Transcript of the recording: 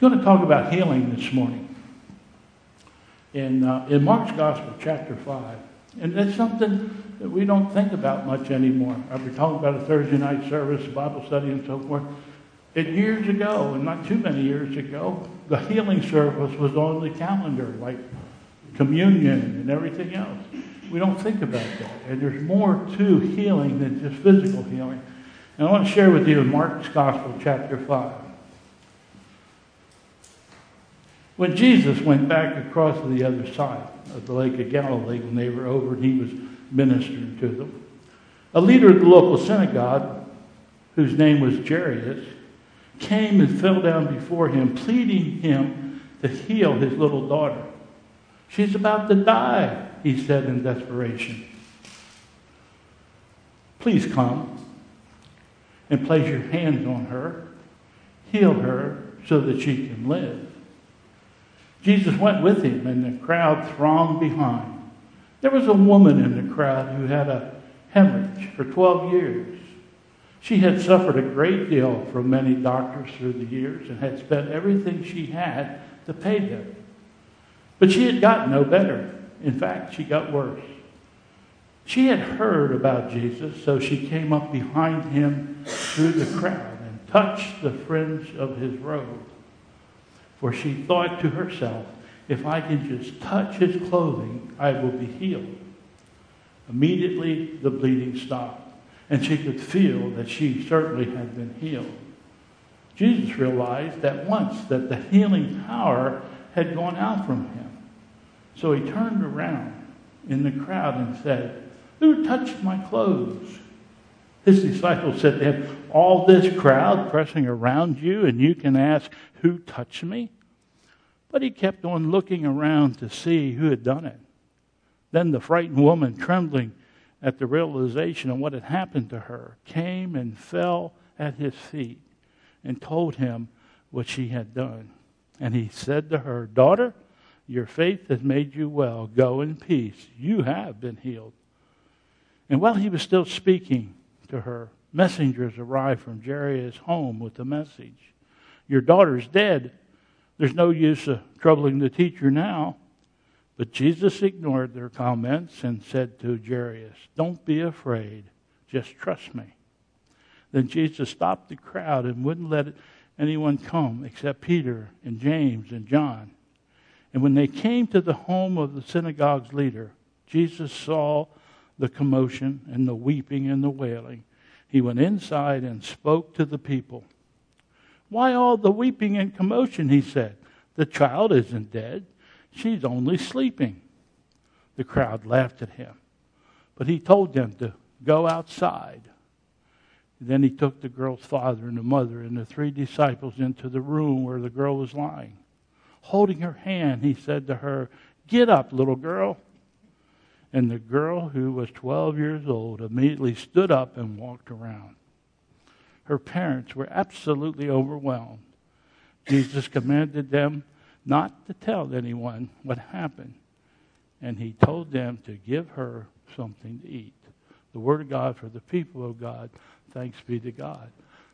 going to talk about healing this morning in Mark's Gospel, chapter 5. And that's something that we don't think about much anymore. I've been talking about a Thursday night service, Bible study, and so forth. Years ago, and not too many years ago, the healing service was on the calendar, like communion and everything else. We don't think about that. And there's more to healing than just physical healing. And I want to share with you Mark's Gospel, chapter 5. When Jesus went back across to the other side of the Lake of Galilee, when they were over and he was ministering to them, a leader of the local synagogue, whose name was Jairus, came and fell down before him, pleading him to heal his little daughter. "She's about to die," he said in desperation. "Please come and place your hands on her, heal her so that she can live." Jesus went with him, and the crowd thronged behind. There was a woman in the crowd who had a hemorrhage for 12 years. She had suffered a great deal from many doctors through the years and had spent everything she had to pay them. But she had gotten no better. In fact, she got worse. She had heard about Jesus, so she came up behind him through the crowd and touched the fringe of his robe. For she thought to herself, "If I can just touch his clothing, I will be healed." Immediately, the bleeding stopped, and she could feel that she certainly had been healed. Jesus realized at once that the healing power had gone out from him. So he turned around in the crowd and said, "Who touched my clothes?" His disciples said to him, "All this crowd pressing around you, and you can ask, 'Who touched me?'" But he kept on looking around to see who had done it. Then the frightened woman, trembling at the realization of what had happened to her, came and fell at his feet and told him what she had done. And he said to her, "Daughter, your faith has made you well. Go in peace. You have been healed." And while he was still speaking to her, messengers arrived from Jairus' home with the message, "Your daughter's dead. There's no use of troubling the teacher now." But Jesus ignored their comments and said to Jairus, "Don't be afraid. Just trust me." Then Jesus stopped the crowd and wouldn't let anyone come except Peter and James and John. And when they came to the home of the synagogue's leader, Jesus saw the commotion and the weeping and the wailing. He went inside and spoke to the people. "Why all the weeping and commotion?" he said. "The child isn't dead. She's only sleeping." The crowd laughed at him, but he told them to go outside. Then he took the girl's father and the mother and the 3 disciples into the room where the girl was lying. Holding her hand, he said to her, "Get up, little girl." And the girl, who was 12 years old, immediately stood up and walked around. Her parents were absolutely overwhelmed. Jesus commanded them not to tell anyone what happened, and he told them to give her something to eat. The word of God for the people of God. Thanks be to God.